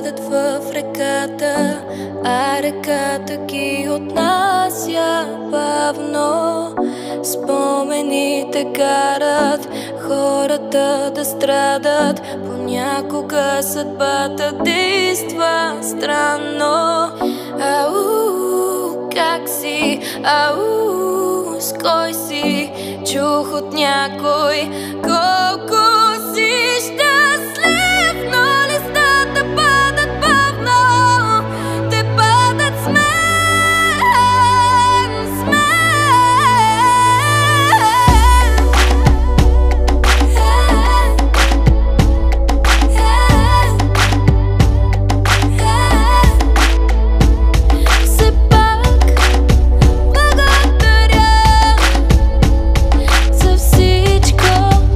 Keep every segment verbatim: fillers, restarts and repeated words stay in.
падат в реката, а реката ги отнася бавно. Спомените карат хората да страдат, понякога съдбата действа странно. Ау, как си? Ау, с кой си? Чух от някой колко си щастлив, но листата падат бавно, те падат с мен, с мен. Все пак благодаря за всичко,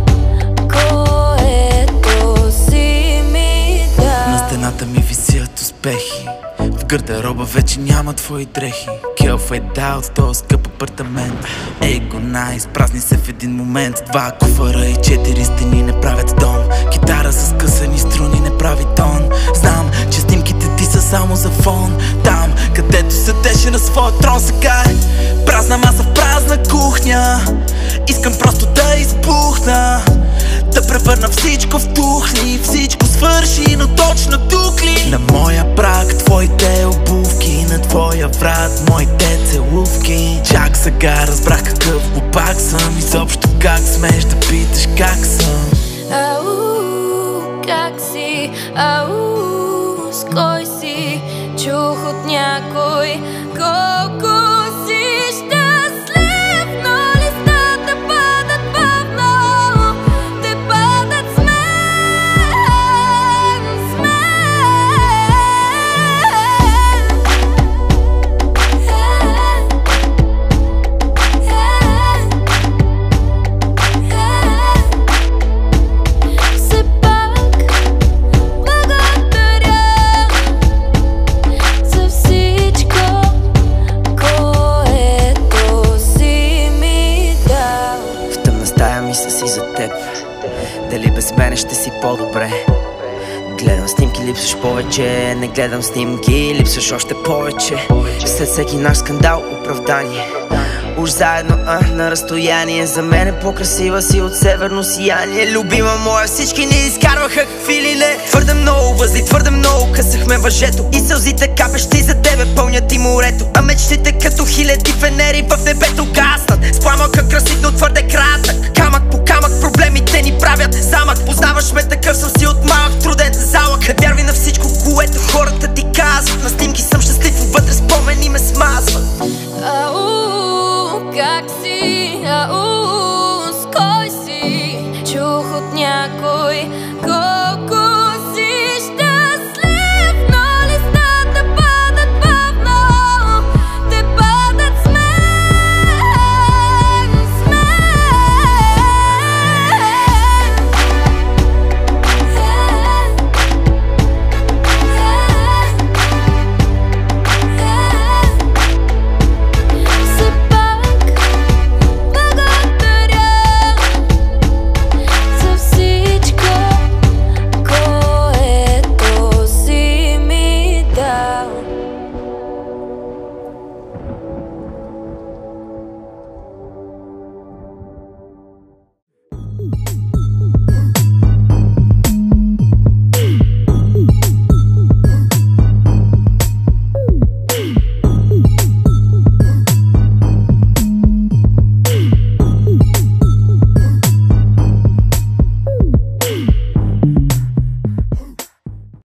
което си ми дал. На стената ми висят успехи, в гардероба вече няма твои дрехи. Келф е дал от този скъп апартамент. Его найс, празни се в един момент. Два куфара и четири стени не правят дом. Китара с късани струни не прави тон. Знам, че снимките ти са само за фон. Там, където седеше на своя трон, сега е празна маса в празна кухня. Искам просто да избухна, да превърна всичко в тухли. Всичко свърши, но точно тук ли? На моя прак твоите обувки, на твоя врат моите целувки. Чак сега разбрах какъв глупак съм. Изобщо как смееш да питаш как съм. Ау, как си? Ау, с кой си? Чух от някой колко си щастлив, но листата падат бавно, те падат с мен, с мен. Все пак благодаря за всичко, което си ми дал. В тъмна стая мисля си за теб, дали без мене ще си по-добре. Гледам снимки, липсваш повече. Не гледам снимки, липсваш още повече. След всеки наш скандал оправдание. Уж заедно, а на разстояние. За мен е по-красива си от северно сияние. Любима моя, всички ни изкарваха какви ли не. Твърде много възли, твърде много късахме въжето. И сълзите капещи за тебе пълнят и морето. А мечтите като хиляди фенери в небето гаснат. С пламъка красив, но твърде кратък. Камък по камък проблемите ни правят замък. Познаваш ме, такъв съм си от малък, труден залък. Не вярвай на всичко, което хората ти казват. На снимки съм щастлив, вътре спомени ме смазват. Ау, как си? Ау, с кой си? Чух от някой